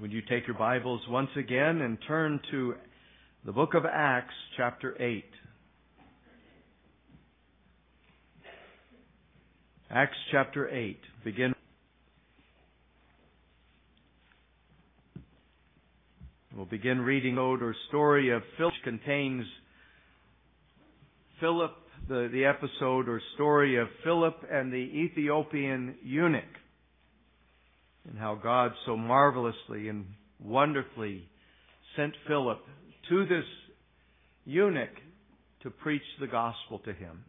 Would you take your Bibles once again and turn to the book of Acts, chapter 8. Acts chapter 8. We'll begin reading the story of Philip, which contains Philip, the episode or story of Philip and the Ethiopian eunuch, and how God so marvelously and wonderfully sent Philip to this eunuch to preach the gospel to him.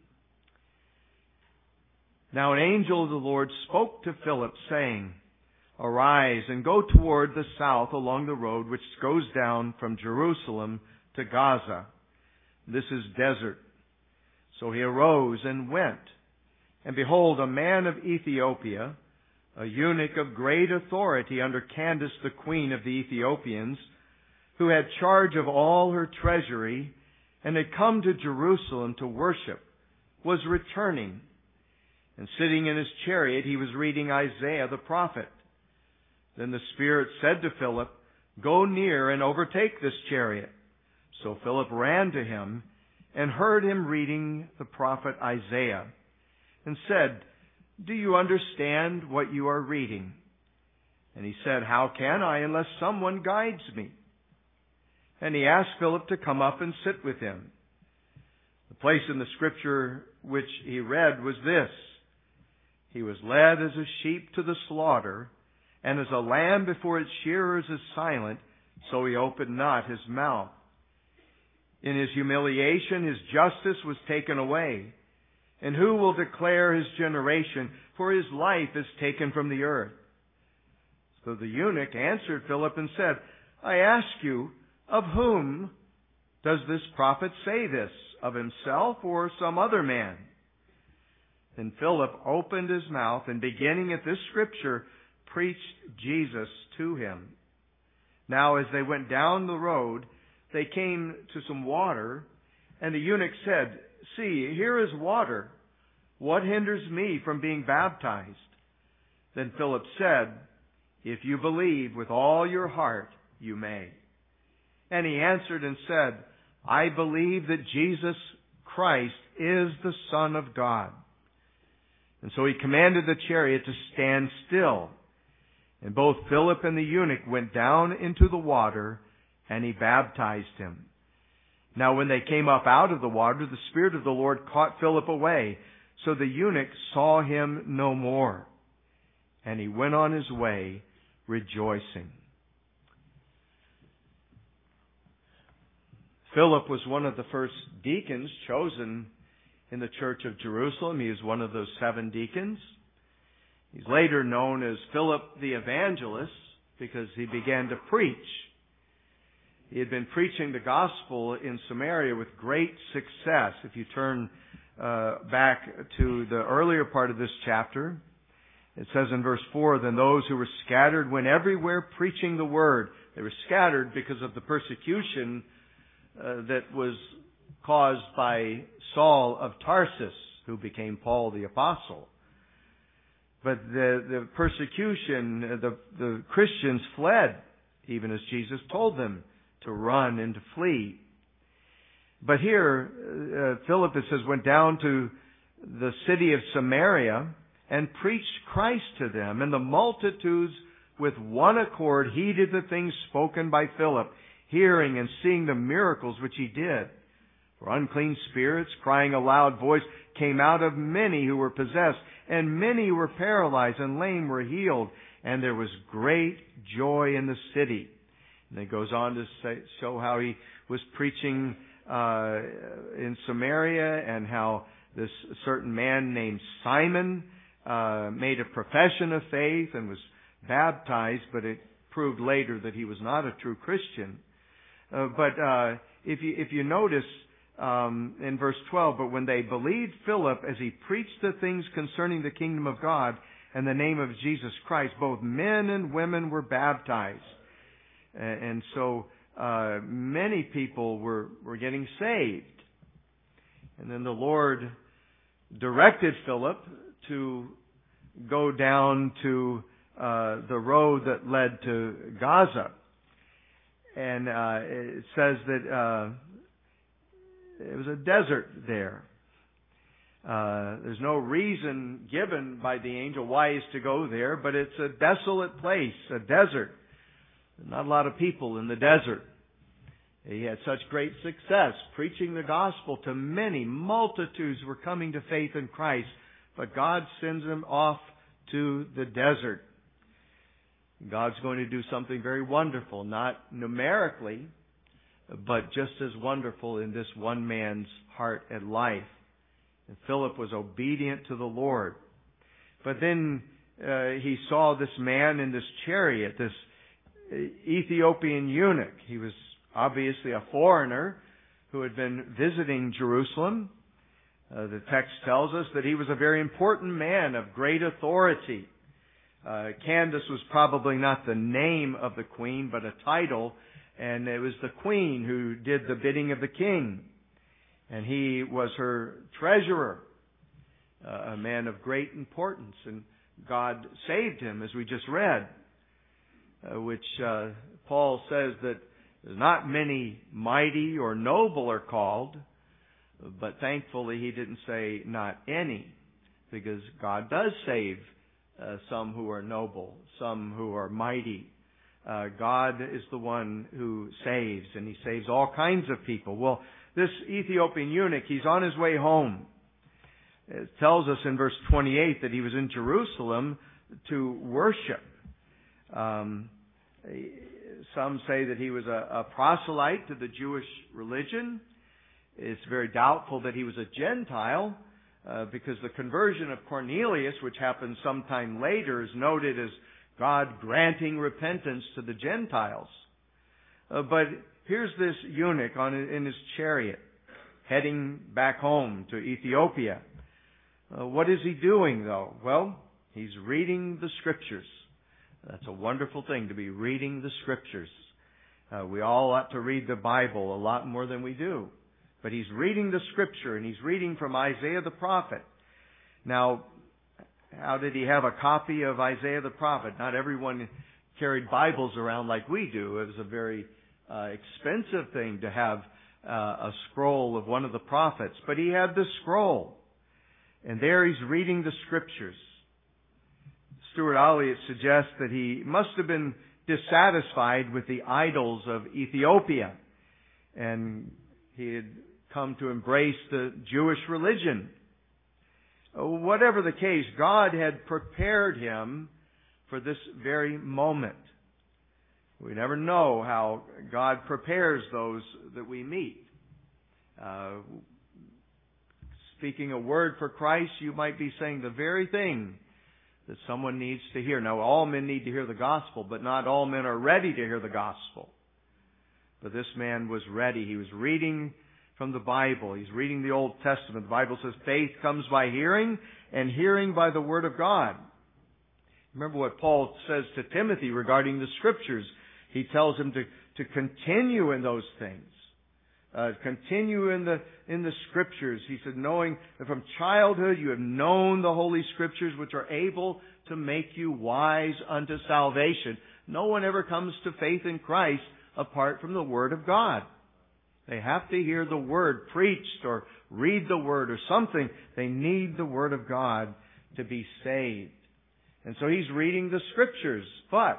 Now an angel of the Lord spoke to Philip, saying, "Arise and go toward the south along the road which goes down from Jerusalem to Gaza. This is desert." So he arose and went. And behold, a man of Ethiopia, a eunuch of great authority under Candace, the queen of the Ethiopians, who had charge of all her treasury and had come to Jerusalem to worship, was returning. And sitting in his chariot, he was reading Isaiah the prophet. Then the Spirit said to Philip, "Go near and overtake this chariot." So Philip ran to him and heard him reading the prophet Isaiah, and said, "Do you understand what you are reading?" And he said, "How can I unless someone guides me?" And he asked Philip to come up and sit with him. The place in the scripture which he read was this: "He was led as a sheep to the slaughter, and as a lamb before its shearers is silent, so he opened not his mouth. In his humiliation his justice was taken away. And who will declare his generation? For his life is taken from the earth." So the eunuch answered Philip and said, "I ask you, of whom does this prophet say this? Of himself or some other man?" Then Philip opened his mouth and, beginning at this scripture, preached Jesus to him. Now as they went down the road, they came to some water, and the eunuch said, "See, here is water. What hinders me from being baptized?" Then Philip said, "If you believe with all your heart, you may." And he answered and said, "I believe that Jesus Christ is the Son of God." And so he commanded the chariot to stand still. And both Philip and the eunuch went down into the water, and he baptized him. Now when they came up out of the water, the Spirit of the Lord caught Philip away. So the eunuch saw him no more. And he went on his way rejoicing. Philip was one of the first deacons chosen in the church of Jerusalem. He is one of those 7 deacons. He's later known as Philip the Evangelist because he began to preach. He had been preaching the gospel in Samaria with great success. If you turn back to the earlier part of this chapter, it says in verse 4, "Then those who were scattered went everywhere preaching the word." They were scattered because of the persecution that was caused by Saul of Tarsus, who became Paul the Apostle. But the persecution, the Christians fled, even as Jesus told them to run and to flee. But here, Philip, it says, went down to the city of Samaria and preached Christ to them. And the multitudes with one accord heeded the things spoken by Philip, hearing and seeing the miracles which he did. For unclean spirits, crying a loud voice, came out of many who were possessed, and many who were paralyzed and lame were healed. And there was great joy in the city. And it goes on to show how he was preaching in Samaria, and how this certain man named Simon made a profession of faith and was baptized, but it proved later that he was not a true Christian. But if you notice in verse 12, "But when they believed Philip as he preached the things concerning the kingdom of God and the name of Jesus Christ, both men and women were baptized." And so many people were getting saved. And then the Lord directed Philip to go down to the road that led to Gaza. And it says that it was a desert there. There's no reason given by the angel why he's to go there, but it's a desolate place, a desert. Not a lot of people in the desert. He had such great success preaching the gospel to many. Multitudes were coming to faith in Christ, but God sends him off to the desert. God's going to do something very wonderful, not numerically, but just as wonderful in this one man's heart and life. And Philip was obedient to the Lord. But then he saw this man in this chariot, this Ethiopian eunuch. He was obviously a foreigner who had been visiting Jerusalem. The text tells us that he was a very important man of great authority. Candace was probably not the name of the queen, but a title, and it was the queen who did the bidding of the king. And he was her treasurer, a man of great importance. And God saved him, as we just read, which Paul says that not many mighty or noble are called, but thankfully he didn't say not any, because God does save some who are noble, some who are mighty. God is the one who saves, and he saves all kinds of people. Well, this Ethiopian eunuch, he's on his way home. It tells us in verse 28 that he was in Jerusalem to worship. Some say that he was a proselyte to the Jewish religion. It's very doubtful that he was a Gentile, because the conversion of Cornelius, which happened sometime later, is noted as God granting repentance to the Gentiles. But here's this eunuch in his chariot, heading back home to Ethiopia. What is he doing, though? Well, he's reading the Scriptures. That's a wonderful thing, to be reading the Scriptures. We all ought to read the Bible a lot more than we do. But he's reading the Scripture, and he's reading from Isaiah the prophet. Now, how did he have a copy of Isaiah the prophet? Not everyone carried Bibles around like we do. It was a very expensive thing to have a scroll of one of the prophets. But he had the scroll. And there he's reading the Scriptures. Stuart Olliott suggests that he must have been dissatisfied with the idols of Ethiopia. And he had come to embrace the Jewish religion. Whatever the case, God had prepared him for this very moment. We never know how God prepares those that we meet. Speaking a word for Christ, you might be saying the very thing that someone needs to hear. Now, all men need to hear the gospel, but not all men are ready to hear the gospel. But this man was ready. He was reading from the Bible. He's reading the Old Testament. The Bible says faith comes by hearing, and hearing by the Word of God. Remember what Paul says to Timothy regarding the Scriptures. He tells him to continue in those things. Continue in the Scriptures. He said, knowing that from childhood you have known the Holy Scriptures, which are able to make you wise unto salvation. No one ever comes to faith in Christ apart from the Word of God. They have to hear the Word preached or read the Word or something. They need the Word of God to be saved. And so he's reading the Scriptures, but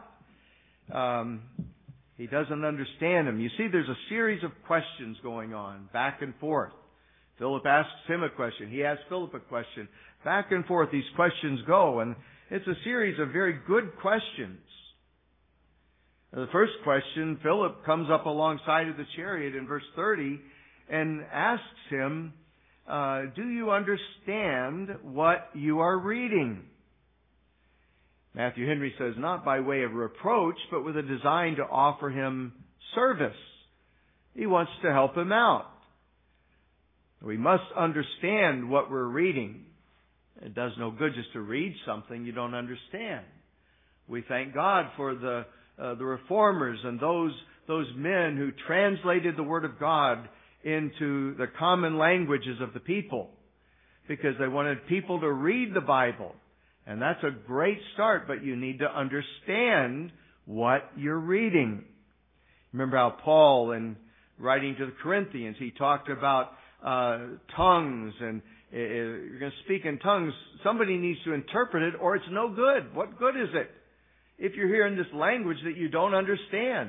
he doesn't understand them. You see, there's a series of questions going on, back and forth. Philip asks him a question. He asks Philip a question. Back and forth these questions go, and it's a series of very good questions. The first question, Philip comes up alongside of the chariot in verse 30 and asks him, do you understand what you are reading? Matthew Henry says, not by way of reproach, but with a design to offer him service. He wants to help him out. We must understand what we're reading. It does no good just to read something you don't understand. We thank God for the reformers and those men who translated the Word of God into the common languages of the people, because they wanted people to read the Bible And that's a great start, but you need to understand what you're reading. Remember how Paul, in writing to the Corinthians, he talked about tongues, and you're going to speak in tongues. Somebody needs to interpret it, or it's no good. What good is it if you're hearing this language that you don't understand?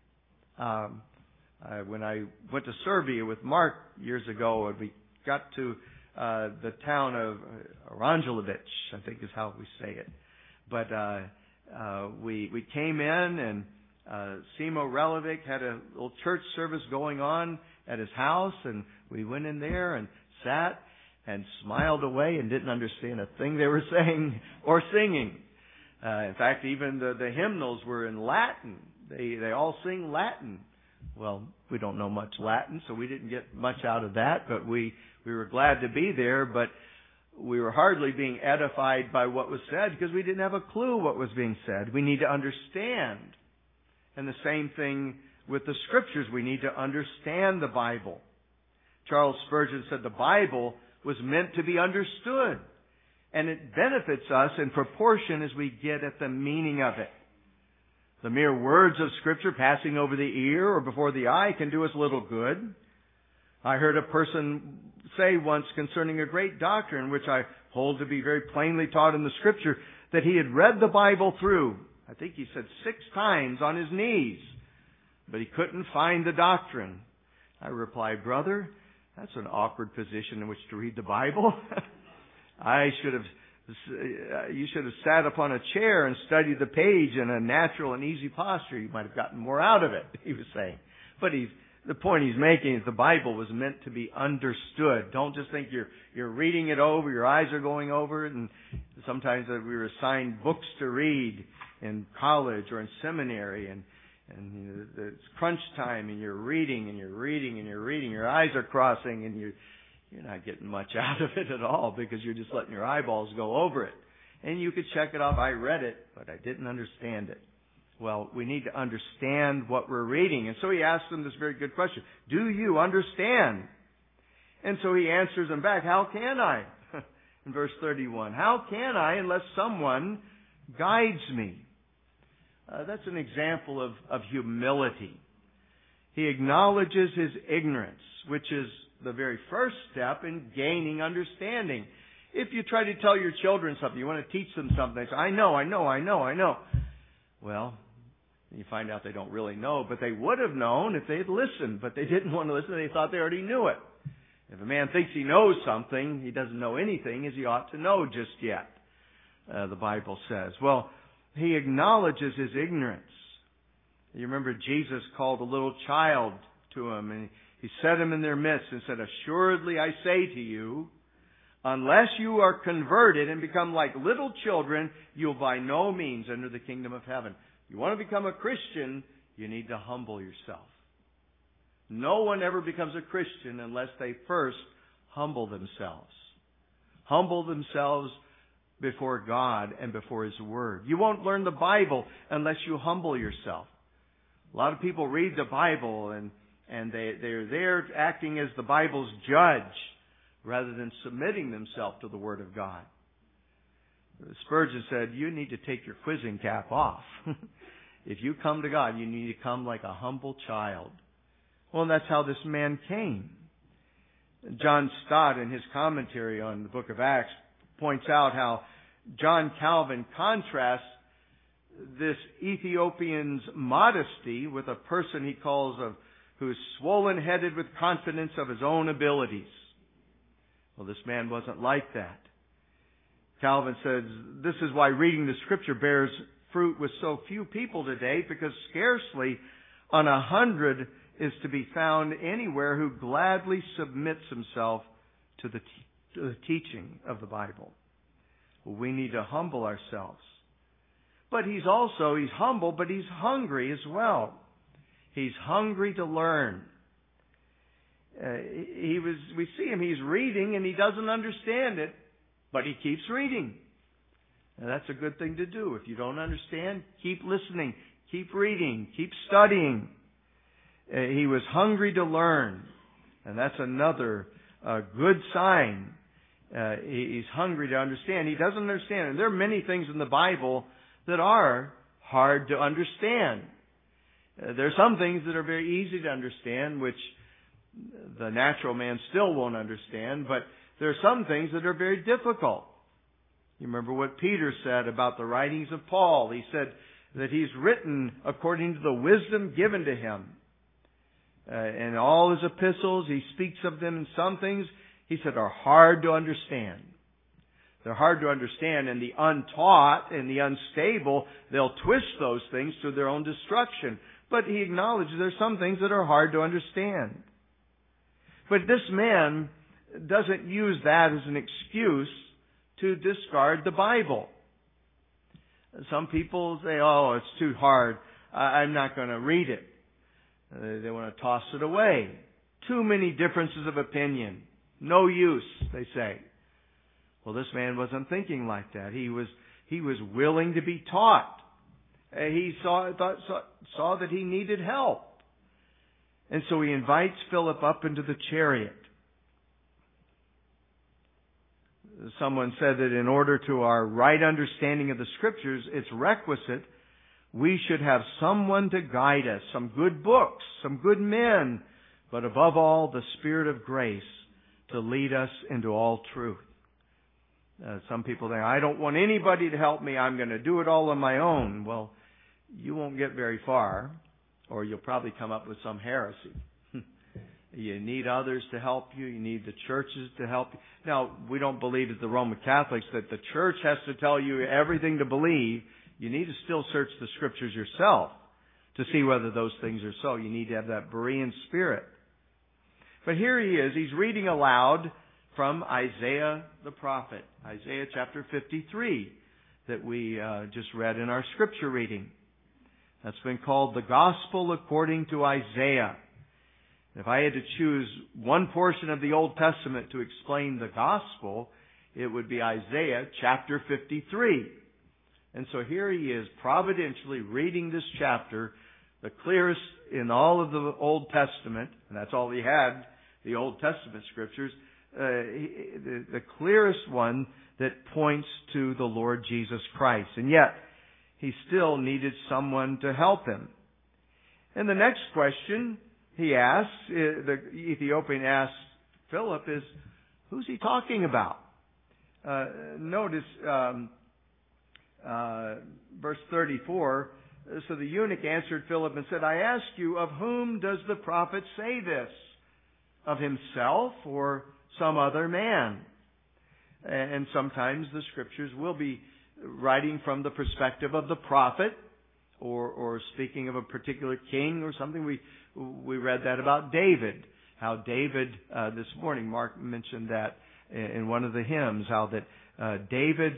When I went to Serbia with Mark years ago, and we got to the town of Aranjelovic, I think is how we say it. But we came in, and Simo Relovic had a little church service going on at his house, and we went in there and sat and smiled away and didn't understand a thing they were saying or singing. In fact, even the hymnals were in Latin. They all sing Latin. Well, we don't know much Latin, so we didn't get much out of that, but we were glad to be there, but we were hardly being edified by what was said because we didn't have a clue what was being said. We need to understand. And the same thing with the Scriptures. We need to understand the Bible. Charles Spurgeon said the Bible was meant to be understood, and it benefits us in proportion as we get at the meaning of it. The mere words of Scripture passing over the ear or before the eye can do us little good. I heard a person say once concerning a great doctrine, which I hold to be very plainly taught in the Scripture, that he had read the Bible through, I think he said 6 times on his knees, but he couldn't find the doctrine. I replied, brother, that's an awkward position in which to read the Bible. You should have sat upon a chair and studied the page in a natural and easy posture. You might have gotten more out of it, he was saying. But the point he's making is the Bible was meant to be understood. Don't just think you're reading it over, your eyes are going over it. And sometimes we were assigned books to read in college or in seminary, and it's crunch time, and you're reading and you're reading and you're reading. Your eyes are crossing, and you're not getting much out of it at all because you're just letting your eyeballs go over it. And you could check it off. I read it, but I didn't understand it. Well, we need to understand what we're reading. And so he asks them this very good question. Do you understand? And so he answers them back, how can I? In verse 31, how can I unless someone guides me? That's an example of humility. He acknowledges his ignorance, which is the very first step in gaining understanding. If you try to tell your children something, you want to teach them something, they say, I know. Well, you find out they don't really know, but they would have known if they had listened, but they didn't want to listen. They thought they already knew it. If a man thinks he knows something, he doesn't know anything as he ought to know just yet, the Bible says. Well, he acknowledges his ignorance. You remember Jesus called a little child to him, and he set him in their midst and said, assuredly I say to you, unless you are converted and become like little children, you'll by no means enter the kingdom of heaven. You want to become a Christian, you need to humble yourself. No one ever becomes a Christian unless they first humble themselves. Humble themselves before God and before His Word. You won't learn the Bible unless you humble yourself. A lot of people read the Bible and they're there acting as the Bible's judge rather than submitting themselves to the Word of God. Spurgeon said, you need to take your quizzing cap off. If you come to God, you need to come like a humble child. Well, and that's how this man came. John Stott, in his commentary on the book of Acts, points out how John Calvin contrasts this Ethiopian's modesty with a person he calls who's swollen-headed with confidence of his own abilities. Well, this man wasn't like that. Calvin says, this is why reading the Scripture bears fruit with so few people today, because scarcely on 100 is to be found anywhere who gladly submits himself to the teaching of the Bible. Well, we need to humble ourselves. But he's humble, but he's hungry as well. He's hungry to learn. We see him, he's reading and he doesn't understand it, but he keeps reading. And that's a good thing to do. If you don't understand, keep listening, keep reading, keep studying. He was hungry to learn. And that's another good sign He's hungry to understand. He doesn't understand. And there are many things in the Bible that are hard to understand. There are some things that are very easy to understand, which the natural man still won't understand, but there are some things that are very difficult. You remember what Peter said about the writings of Paul. He said that he's written according to the wisdom given to him. In all his epistles, he speaks of them, and some things, he said, are hard to understand. They're hard to understand, and the untaught and the unstable, they'll twist those things to their own destruction. But he acknowledges there's some things that are hard to understand. But this man doesn't use that as an excuse to discard the Bible. Some people say, oh, it's too hard. I'm not going to read it. They want to toss it away. Too many differences of opinion. No use, they say. Well, this man wasn't thinking like that. He was willing to be taught. He saw that he needed help. And so he invites Philip up into the chariot. Someone said that in order to our right understanding of the Scriptures, it's requisite we should have someone to guide us, some good books, some good men, but above all, the Spirit of grace to lead us into all truth. Some people think, I don't want anybody to help me. I'm going to do it all on my own. Well, you won't get very far, or you'll probably come up with some heresy. You need others to help you. You need the churches to help you. Now, we don't believe as the Roman Catholics that the church has to tell you everything to believe. You need to still search the Scriptures yourself to see whether those things are so. You need to have that Berean spirit. But here he is. He's reading aloud from Isaiah the prophet. Isaiah chapter 53 that we just read in our Scripture reading. That's been called the Gospel according to Isaiah. If I had to choose one portion of the Old Testament to explain the Gospel, it would be Isaiah chapter 53. And so here he is providentially reading this chapter, the clearest in all of the Old Testament, and that's all he had, the Old Testament Scriptures, the clearest one that points to the Lord Jesus Christ. And yet, he still needed someone to help him. And the next question he asks, the Ethiopian asks Philip, is, who's he talking about? Notice verse 34, so the eunuch answered Philip and said, I ask you, of whom does the prophet say this? Of himself or some other man? And sometimes the Scriptures will be writing from the perspective of the prophet or speaking of a particular king or something. We read that about David. How David, this morning, Mark mentioned that in one of the hymns, how that David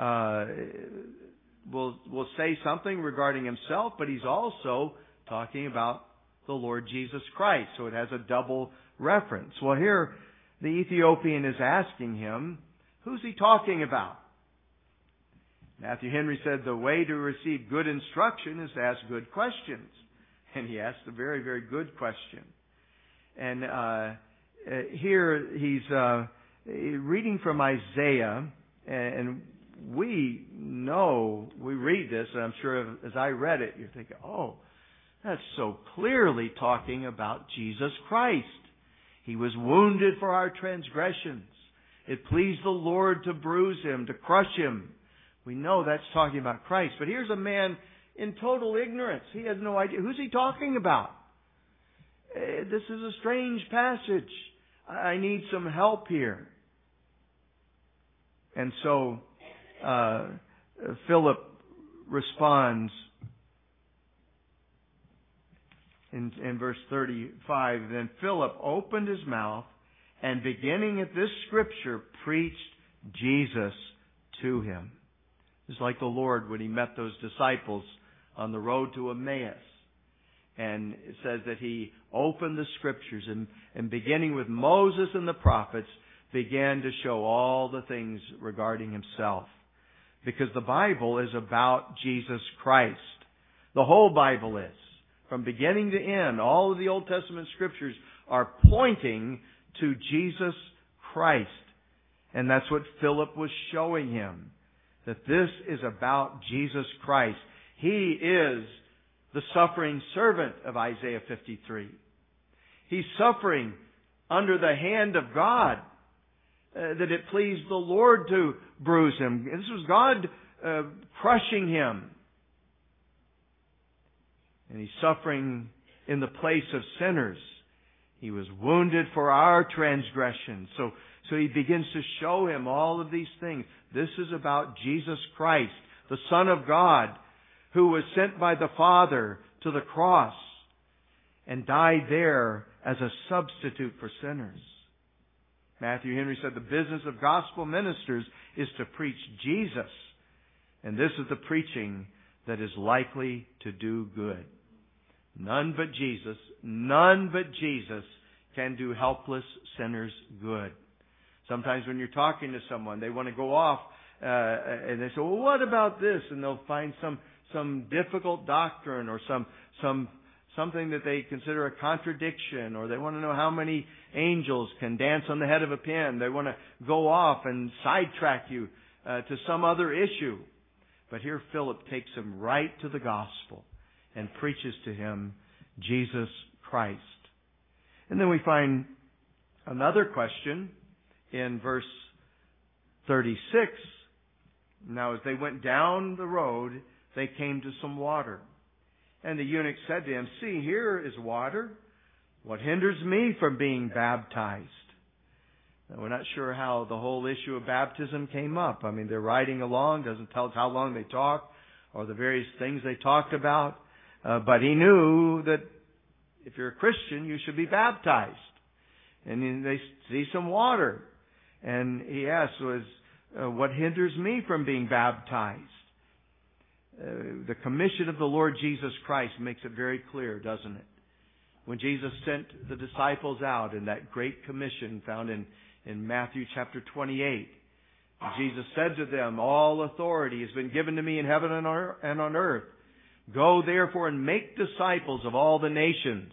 will say something regarding himself, but he's also talking about the Lord Jesus Christ. So it has a double reference. Well, here the Ethiopian is asking him, who's he talking about? Matthew Henry said the way to receive good instruction is to ask good questions. And he asked a very, very good question. And here he's reading from Isaiah, and we know, we read this, and I'm sure as I read it, you're thinking, oh, that's so clearly talking about Jesus Christ. He was wounded for our transgressions. It pleased the Lord to bruise him, to crush him. We know that's talking about Christ. But here's a man in total ignorance. He has no idea. Who's he talking about? This is a strange passage. I need some help here. And so Philip responds in verse 35. Then Philip opened his mouth and beginning at this scripture preached Jesus to him. It's like the Lord when he met those disciples on the road to Emmaus. And it says that he opened the scriptures and beginning with Moses and the prophets began to show all the things regarding himself. Because the Bible is about Jesus Christ. The whole Bible is. From beginning to end, all of the Old Testament scriptures are pointing to Jesus Christ. And that's what Philip was showing him, that this is about Jesus Christ. He is the suffering servant of Isaiah 53. He's suffering under the hand of God, that it pleased the Lord to bruise him. This was God crushing him. And he's suffering in the place of sinners. He was wounded for our transgressions. So he begins to show him all of these things. This is about Jesus Christ, the Son of God, who was sent by the Father to the cross and died there as a substitute for sinners. Matthew Henry said the business of gospel ministers is to preach Jesus. And this is the preaching that is likely to do good. None but Jesus can do helpless sinners good. Sometimes when you're talking to someone, they want to go off and they say, well, what about this? And they'll find some difficult doctrine or something that they consider a contradiction, or they want to know how many angels can dance on the head of a pin. They want to go off and sidetrack you to some other issue. But here Philip takes him right to the gospel and preaches to him Jesus Christ. And then we find another question in verse 36. Now as they went down the road, they came to some water. And the eunuch said to him, see, here is water. What hinders me from being baptized? Now, we're not sure how the whole issue of baptism came up. I mean, they're riding along, doesn't tell us how long they talked or the various things they talked about. But he knew that if you're a Christian, you should be baptized. And then they see some water. And he asks, what hinders me from being baptized? The commission of the Lord Jesus Christ makes it very clear, doesn't it? When Jesus sent the disciples out in that great commission found in Matthew chapter 28, Jesus said to them, all authority has been given to me in heaven and on earth. Go therefore and make disciples of all the nations,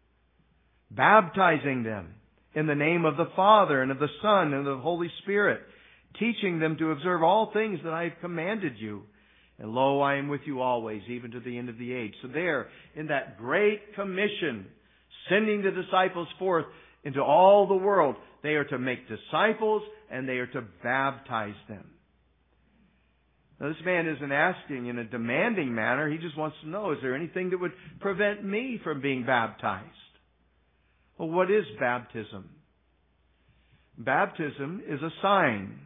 baptizing them in the name of the Father and of the Son and of the Holy Spirit, teaching them to observe all things that I have commanded you. And lo, I am with you always, even to the end of the age. So there, in that great commission, sending the disciples forth into all the world, they are to make disciples and they are to baptize them. Now, this man isn't asking in a demanding manner. He just wants to know, is there anything that would prevent me from being baptized? Well, what is baptism? Baptism is a sign.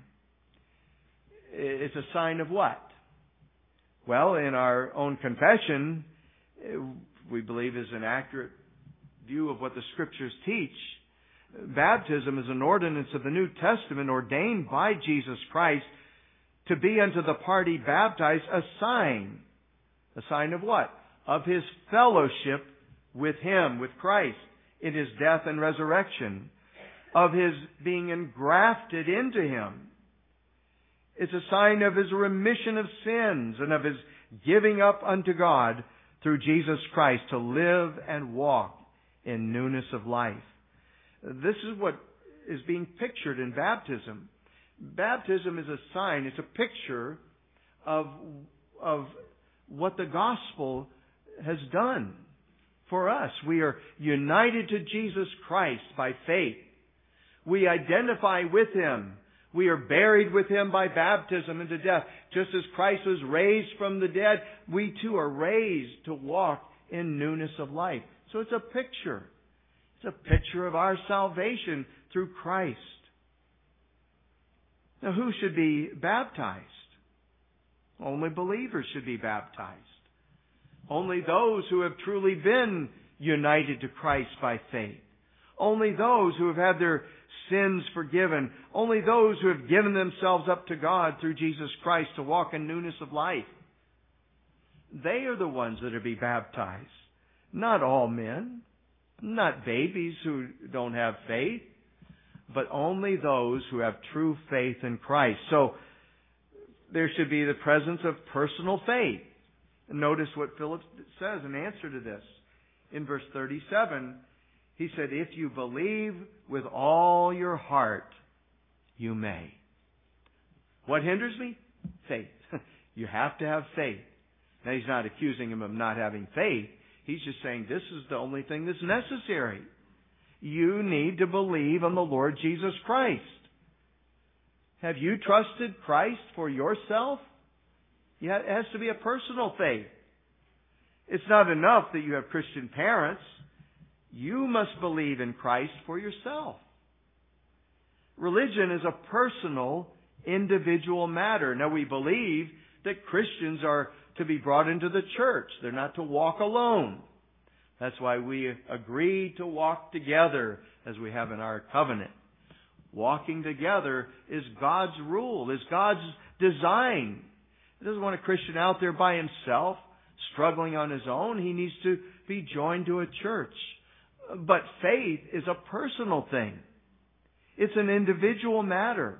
It's a sign of what? Well, in our own confession, we believe is an accurate view of what the Scriptures teach. Baptism is an ordinance of the New Testament ordained by Jesus Christ to be unto the party baptized a sign. A sign of what? Of His fellowship with Him, with Christ, in His death and resurrection. Of His being engrafted into Him. It's a sign of His remission of sins and of His giving up unto God through Jesus Christ to live and walk in newness of life. This is what is being pictured in baptism. Baptism is a sign, it's a picture of what the gospel has done for us. We are united to Jesus Christ by faith. We identify with Him. We are buried with Him by baptism into death. Just as Christ was raised from the dead, we too are raised to walk in newness of life. So it's a picture. It's a picture of our salvation through Christ. Now, who should be baptized? Only believers should be baptized. Only those who have truly been united to Christ by faith. Only those who have had their sins forgiven. Only those who have given themselves up to God through Jesus Christ to walk in newness of life. They are the ones that are to be baptized. Not all men. Not babies who don't have faith. But only those who have true faith in Christ. So there should be the presence of personal faith. Notice what Philip says in answer to this. In verse 37, he said, if you believe with all your heart, you may. What hinders me? Faith. You have to have faith. Now, he's not accusing him of not having faith. He's just saying this is the only thing that's necessary. You need to believe on the Lord Jesus Christ. Have you trusted Christ for yourself? Yeah, it has to be a personal faith. It's not enough that you have Christian parents. You must believe in Christ for yourself. Religion is a personal, individual matter. Now, we believe that Christians are to be brought into the church. They're not to walk alone. That's why we agree to walk together as we have in our covenant. Walking together is God's rule, is God's design. He doesn't want a Christian out there by himself, struggling on his own. He needs to be joined to a church. But faith is a personal thing. It's an individual matter.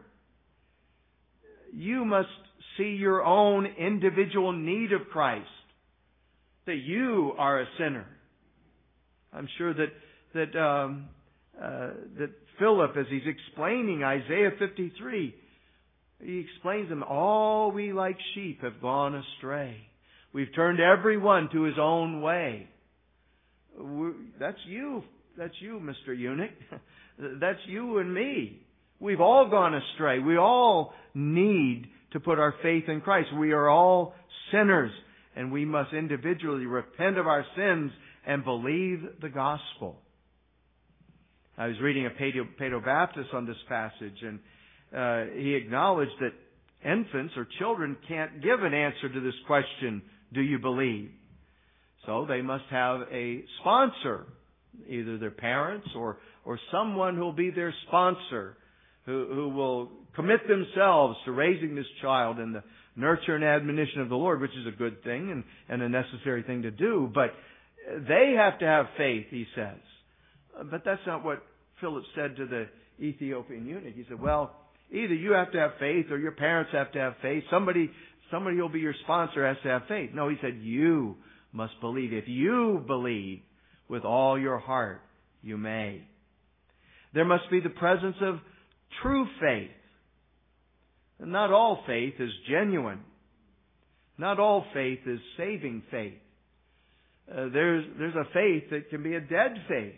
You must see your own individual need of Christ, that you are a sinner. I'm sure that Philip, as he's explaining Isaiah 53, he explains them, all we like sheep have gone astray. We've turned everyone to his own way. That's you. That's you, Mr. Eunuch. That's you and me. We've all gone astray. We all need to put our faith in Christ. We are all sinners, and we must individually repent of our sins and believe the gospel. I was reading a Paedobaptist on this passage, and he acknowledged that infants or children can't give an answer to this question, do you believe? So they must have a sponsor, either their parents or someone who will be their sponsor, who will commit themselves to raising this child in the nurture and admonition of the Lord, which is a good thing and a necessary thing to do. But they have to have faith, he says. But that's not what Philip said to the Ethiopian eunuch. He said, well, either you have to have faith or your parents have to have faith. Somebody who will be your sponsor has to have faith. No, he said, you must believe. If you believe with all your heart, you may. There must be the presence of true faith. Not all faith is genuine. Not all faith is saving faith. There's a faith that can be a dead faith.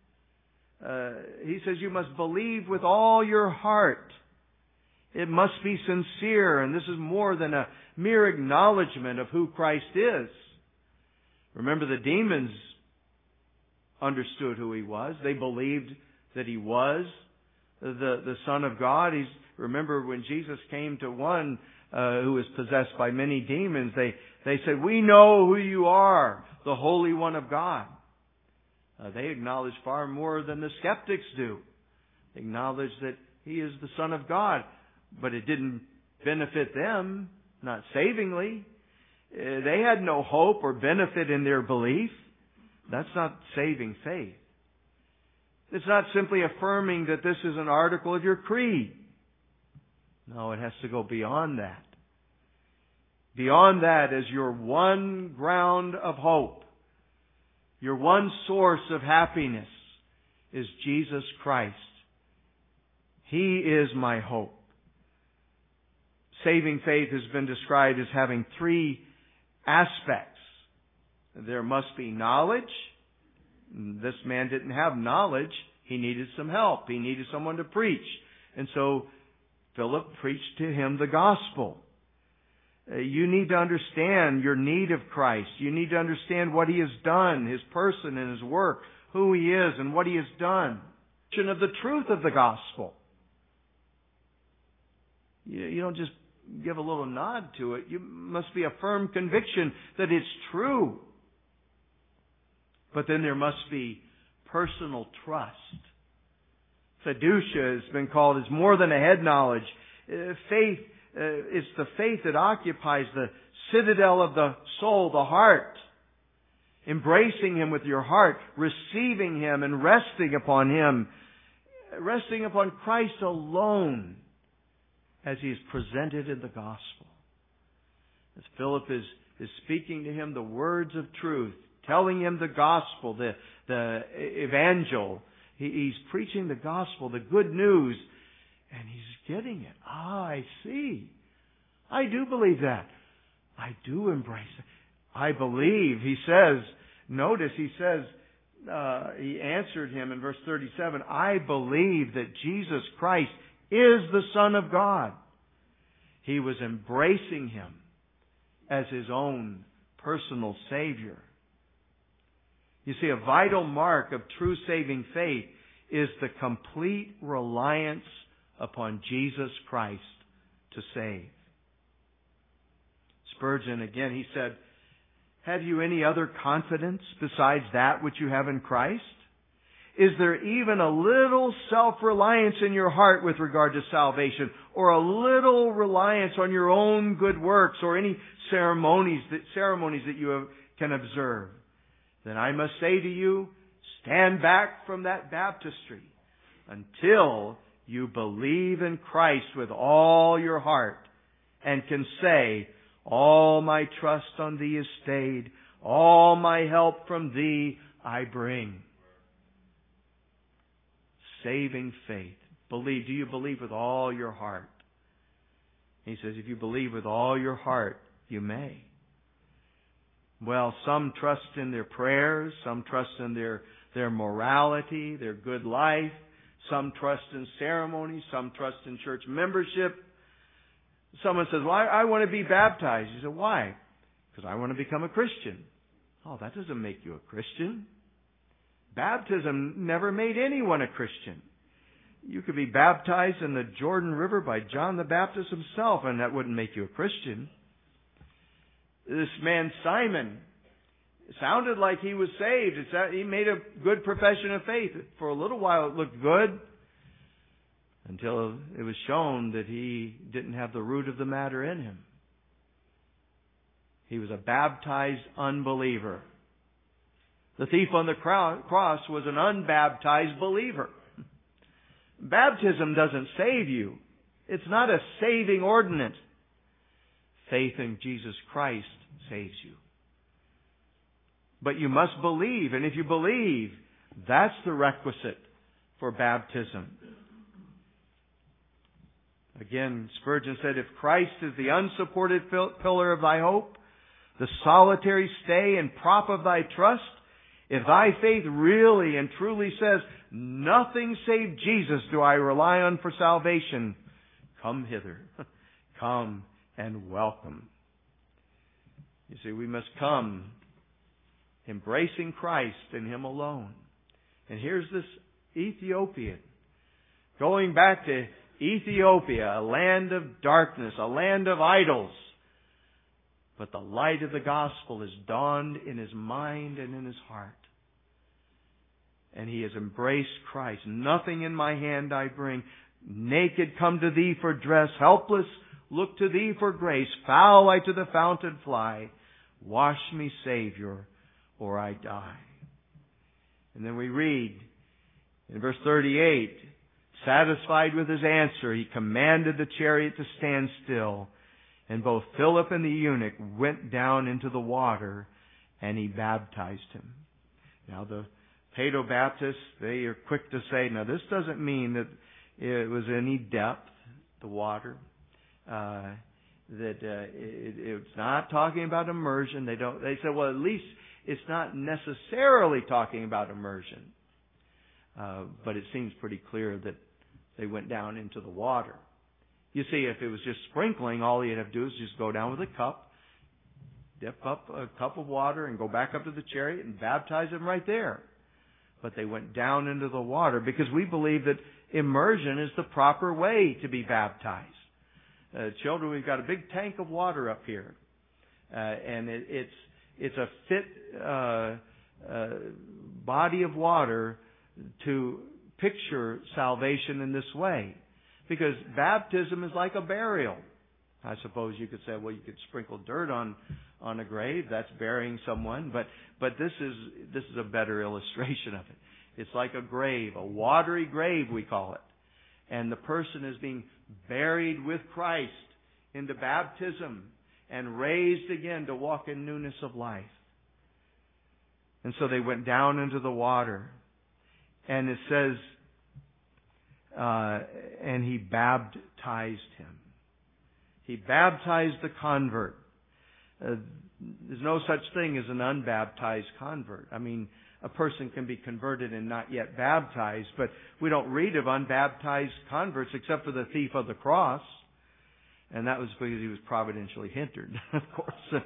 He says you must believe with all your heart. It must be sincere, and this is more than a mere acknowledgement of who Christ is. Remember, the demons understood who he was. They believed that he was the Son of God. Remember when Jesus came to one who was possessed by many demons, they said, we know who you are, the Holy One of God. They acknowledge far more than the skeptics do. They acknowledge that he is the Son of God. But it didn't benefit them, not savingly. They had no hope or benefit in their belief. That's not saving faith. It's not simply affirming that this is an article of your creed. No, it has to go beyond that. Beyond that is your one ground of hope. Your one source of happiness is Jesus Christ. He is my hope. Saving faith has been described as having three aspects. There must be knowledge. This man didn't have knowledge. He needed some help. He needed someone to preach. And so Philip preached to him the gospel. You need to understand your need of Christ. You need to understand what he has done, his person and his work, who he is and what he has done. Of the truth of the gospel. You don't just give a little nod to it. You must be a firm conviction that it's true. But then there must be personal trust. Fiducia has been called as more than a head knowledge. Faith is the faith that occupies the citadel of the soul, the heart. Embracing Him with your heart, receiving Him and resting upon Him. Resting upon Christ alone as He is presented in the gospel. As Philip is speaking to him the words of truth, telling him the gospel, the evangel. He's preaching the gospel, the good news, and he's getting it. I see. I do believe that. I do embrace it. I believe. He says, notice he says, he answered him in verse 37, I believe that Jesus Christ is the Son of God. He was embracing Him as His own personal Savior. You see, a vital mark of true saving faith is the complete reliance upon Jesus Christ to save. Spurgeon, again, he said, have you any other confidence besides that which you have in Christ? Is there even a little self-reliance in your heart with regard to salvation, or a little reliance on your own good works, or any ceremonies that you can observe? Then I must say to you, stand back from that baptistry until you believe in Christ with all your heart and can say, all my trust on Thee is stayed, all my help from Thee I bring. Saving faith. Believe. Do you believe with all your heart? He says, if you believe with all your heart, you may. Well, some trust in their prayers, some trust in their morality, their good life, some trust in ceremonies, some trust in church membership. Someone says, well, I want to be baptized. You say, why? Because I want to become a Christian. Oh, that doesn't make you a Christian. Baptism never made anyone a Christian. You could be baptized in the Jordan River by John the Baptist himself, and that wouldn't make you a Christian. This man Simon, it sounded like he was saved. He made a good profession of faith. For a little while it looked good, until it was shown that he didn't have the root of the matter in him. He was a baptized unbeliever. The thief on the cross was an unbaptized believer. Baptism doesn't save you. It's not a saving ordinance. Faith in Jesus Christ saves you. But you must believe, and if you believe, that's the requisite for baptism. Again, Spurgeon said, if Christ is the unsupported pillar of thy hope, the solitary stay and prop of thy trust, if thy faith really and truly says, nothing save Jesus do I rely on for salvation, come hither. Come and welcome. You see, we must come embracing Christ and Him alone. And here's this Ethiopian going back to Ethiopia, a land of darkness, a land of idols. But the light of the gospel has dawned in his mind and in his heart. And he has embraced Christ. Nothing in my hand I bring. Naked come to Thee for dress. Helpless look to Thee for grace. Foul I to the fountain fly. Wash me, Savior, or I die. And then we read in verse 38, satisfied with his answer, he commanded the chariot to stand still. And both Philip and the eunuch went down into the water, and he baptized him. Now the Paedo-Baptists, they are quick to say, now this doesn't mean that it was any depth, the water. It's not talking about immersion. They say, well, at least it's not necessarily talking about immersion. But it seems pretty clear that they went down into the water. You see, if it was just sprinkling, all you'd have to do is just go down with a cup, dip up a cup of water, and go back up to the chariot and baptize them right there. But they went down into the water because we believe that immersion is the proper way to be baptized. Children, we've got a big tank of water up here, and it's a fit body of water to picture salvation in this way. Because baptism is like a burial. I suppose you could say, well, you could sprinkle dirt on a grave. That's burying someone. But this is a better illustration of it. It's like a grave, a watery grave, we call it. And the person is being buried with Christ into baptism and raised again to walk in newness of life. And so they went down into the water. And it says, and he baptized him. He baptized the convert. There's no such thing as an unbaptized convert. I mean, a person can be converted and not yet baptized, but we don't read of unbaptized converts except for the thief of the cross. And that was because he was providentially hindered, of course.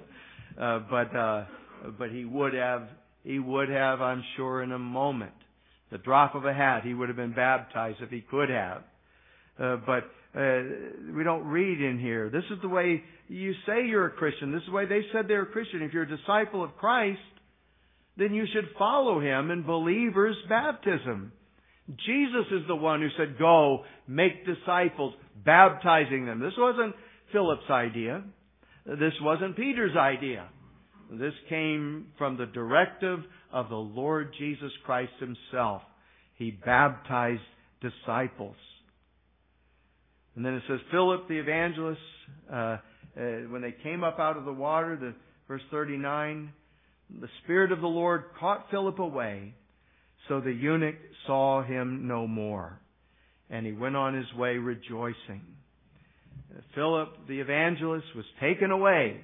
But he would have, I'm sure, in a moment. The drop of a hat, he would have been baptized if he could have. But we don't read in here. This is the way you say you're a Christian. This is the way they said they're a Christian. If you're a disciple of Christ, then you should follow him in believer's baptism. Jesus is the one who said, go, make disciples, baptizing them. This wasn't Philip's idea. This wasn't Peter's idea. This came from the directive of the Lord Jesus Christ himself. He baptized disciples. And then it says, Philip the evangelist, when they came up out of the water, verse 39, the Spirit of the Lord caught Philip away, so the eunuch saw him no more, and he went on his way rejoicing. Philip the evangelist was taken away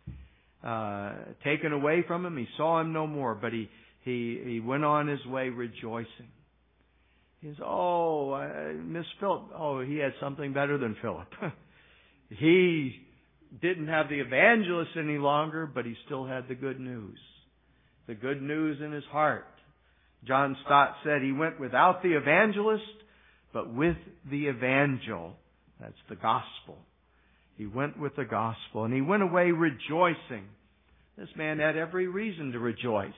from him. He saw him no more, but he went on his way rejoicing. He says, Miss Philip. Oh, he had something better than Philip. He didn't have the evangelist any longer, but he still had the good news. The good news in his heart. John Stott said he went without the evangelist, but with the evangel. That's the gospel. He went with the gospel, and he went away rejoicing. This man had every reason to rejoice.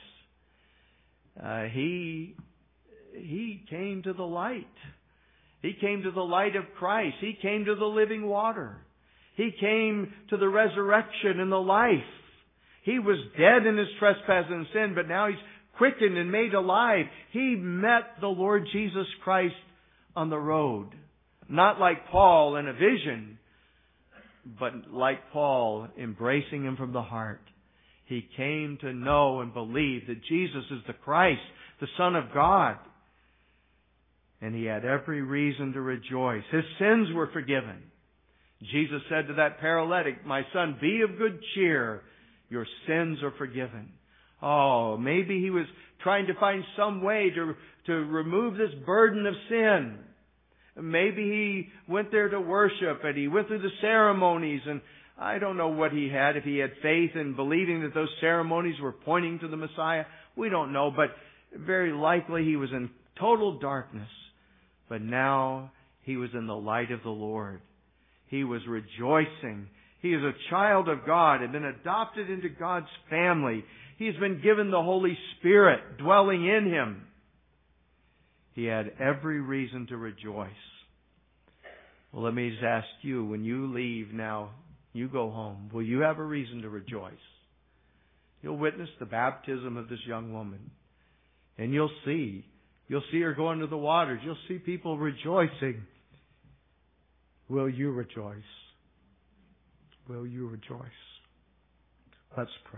He came to the light. He came to the light of Christ. He came to the living water. He came to the resurrection and the life. He was dead in his trespass and sin, but now he's quickened and made alive. He met the Lord Jesus Christ on the road. Not like Paul in a vision, but like Paul embracing him from the heart. He came to know and believe that Jesus is the Christ, the Son of God. And he had every reason to rejoice. His sins were forgiven. Jesus said to that paralytic, my son, be of good cheer. Your sins are forgiven. Oh, maybe he was trying to find some way to remove this burden of sin. Maybe he went there to worship and he went through the ceremonies, and I don't know what he had, if he had faith in believing that those ceremonies were pointing to the Messiah. We don't know, but very likely he was in total darkness. But now he was in the light of the Lord. He was rejoicing. He is a child of God, had been adopted into God's family. He has been given the Holy Spirit dwelling in him. He had every reason to rejoice. Well, let me just ask you, when you leave now, you go home, will you have a reason to rejoice? You'll witness the baptism of this young woman. And you'll see her go into the waters. You'll see people rejoicing. Will you rejoice? Will you rejoice? Let's pray.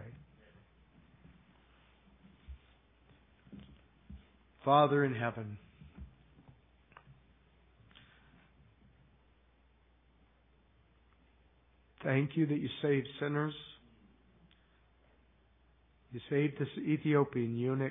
Father in heaven, thank you that you saved sinners. You saved this Ethiopian eunuch.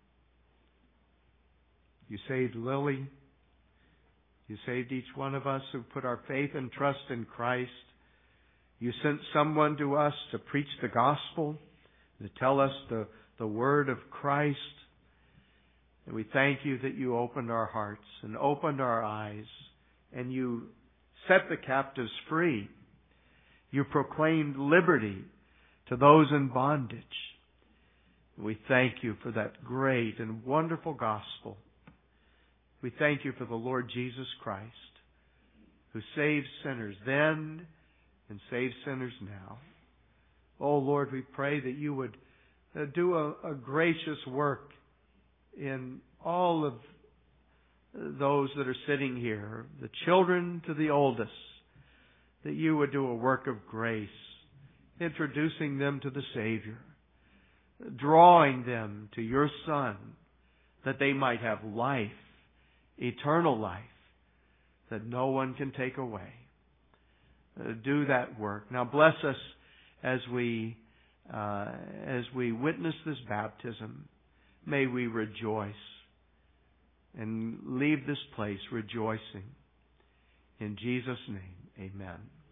You saved Lily. You saved each one of us who put our faith and trust in Christ. You sent someone to us to preach the gospel, to tell us the word of Christ. And we thank you that you opened our hearts and opened our eyes, and you set the captives free. You proclaimed liberty to those in bondage. We thank you for that great and wonderful gospel. We thank you for the Lord Jesus Christ, who saved sinners then and saves sinners now. Oh Lord, we pray that you would do a gracious work in all of those that are sitting here, the children to the oldest, that you would do a work of grace, introducing them to the Savior, drawing them to your Son, that they might have life, eternal life, that no one can take away. Do that work. Now bless us as we witness this baptism. May we rejoice and leave this place rejoicing. In Jesus' name, amen.